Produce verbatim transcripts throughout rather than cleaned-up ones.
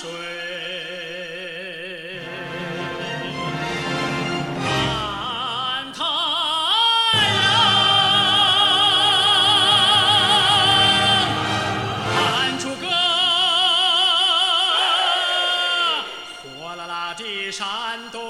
水。看太阳，看出个火辣辣的山洞。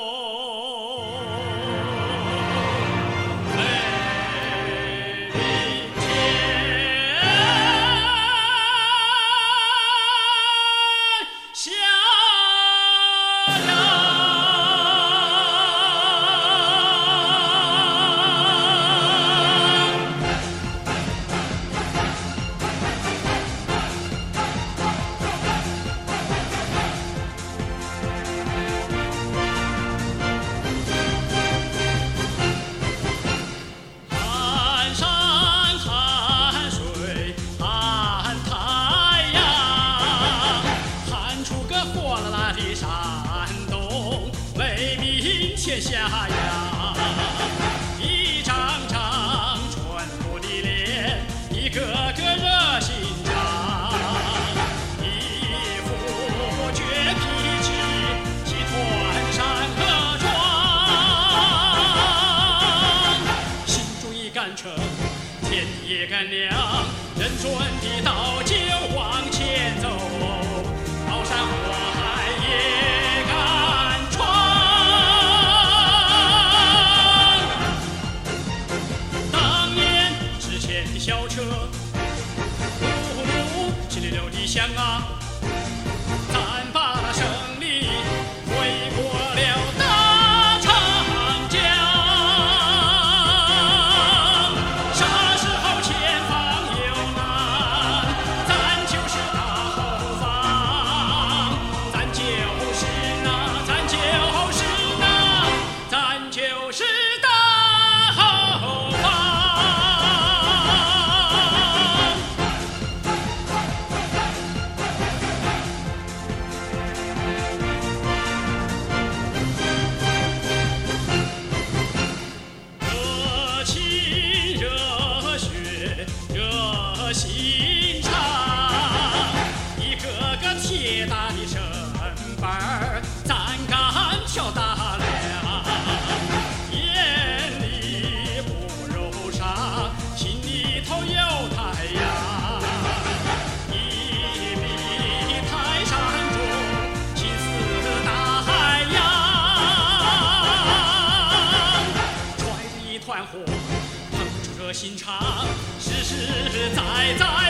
天下呀，一张张淳朴的脸，一个个热心肠，一副倔脾气，气吞山河壮，心中已干成，天地也干亮，人顺的道就往前走，高山火海也敢闯。小车，呼噜，七里六里响啊！咱把那胜利挥过了大长江。啥时候前方有难，咱就是大后方。咱就是那，咱就是那，咱就是大后方。心肠，一个个铁打的身板儿，咱敢挑大梁。眼里不揉沙，心里头有太阳。一笔泰山中，心似大海洋。揣着一团火，捧出这心肠，实实在在。